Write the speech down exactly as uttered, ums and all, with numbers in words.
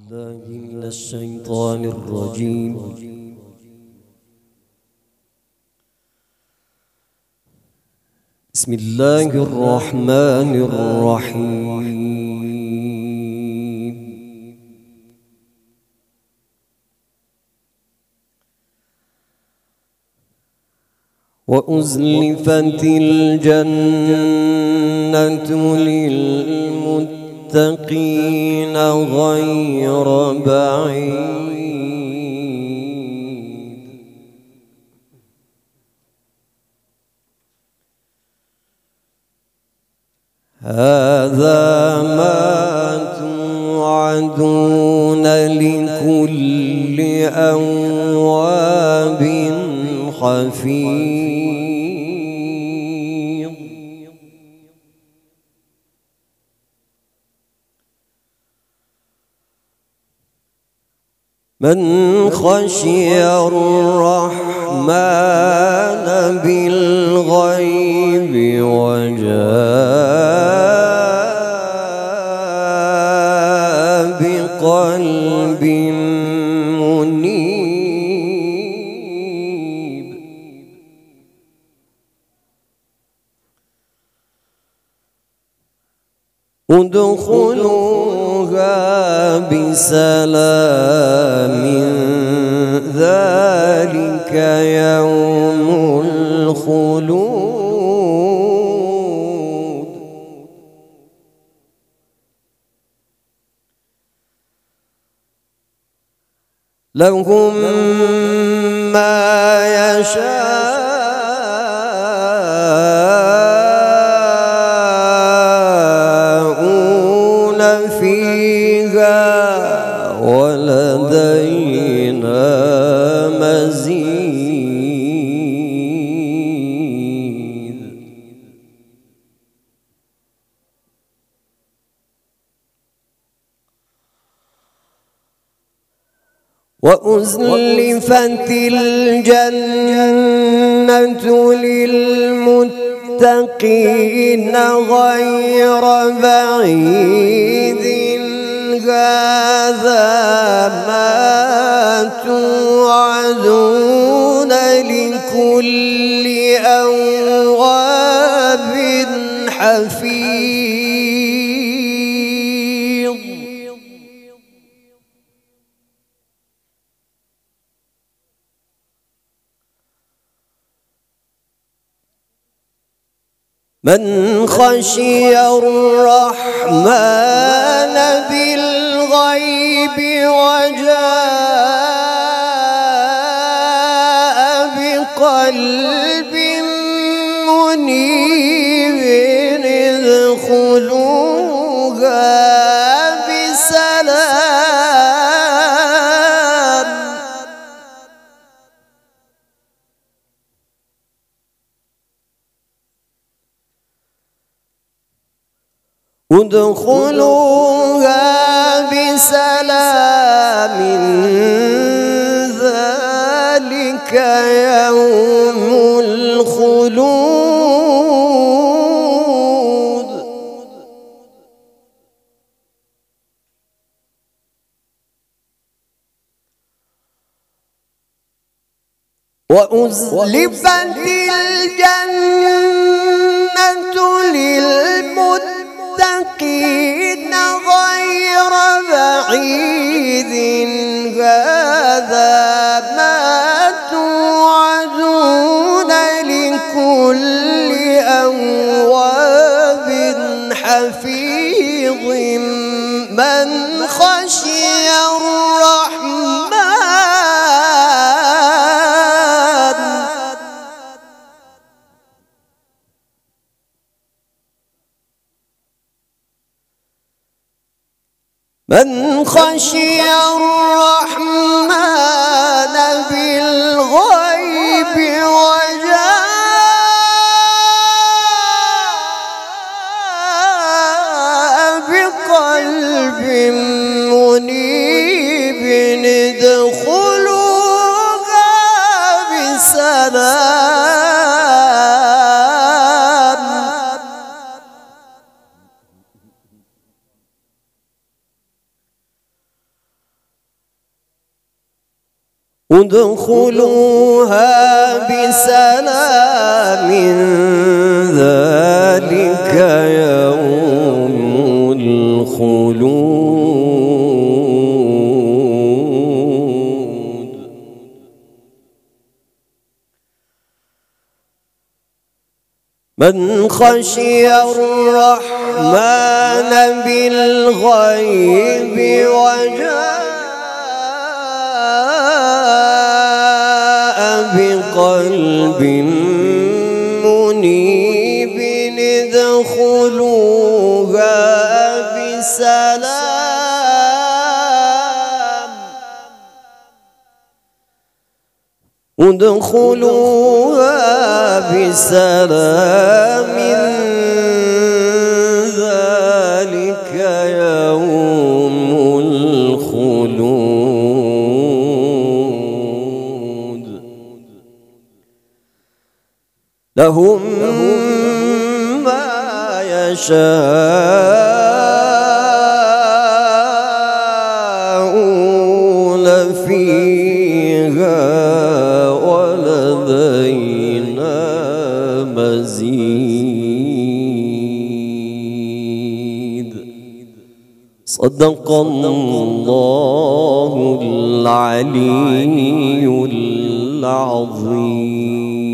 بالله من الشيطان الرجيم. بسم الله الرحمن الرحيم. وأزلفت الجنة للمتقين غير بعيد. هذا ما توعدون لكل أواب حفيظ. من خشي الرحمن بالغيب وجاء بقلب منيب. ادخلوها بسلام ذلك يوم الخلود. لهم ما يشاءون فيها ولدينا مزيد. وأزلفت الجنة للمتقين غير بعيد. هذا ما توعدون لكل أواب حفيظ. من خشي الرحمن بالغيب وجاء بقلب منيب ادخلوها بسلام. ادخلوها بسلام ذلك يوم الخلود. وأزلفت الجنة للمتقين غير بعيد. هذا ما توعدون لكل أواب حفيظ. من خشي الرحمن من خشي الرحمن بالغيب وجاء بقلب منيب ادخلوها بسلام. ادخلوها بسلام ذلك يوم الخلود. من خشي الرحمن بالغيب وجاء بقلب منيب ادخلوها بسلام ادخلوها بسلام ذلك يوم الخلود. لهم ما يشاءون فيها ولدينا مزيد. صدق الله العلي العظيم.